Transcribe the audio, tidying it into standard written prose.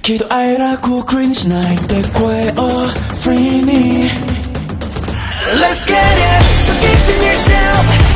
喜怒哀楽を繰りにしないで声を Free me Let's get it So give me yourself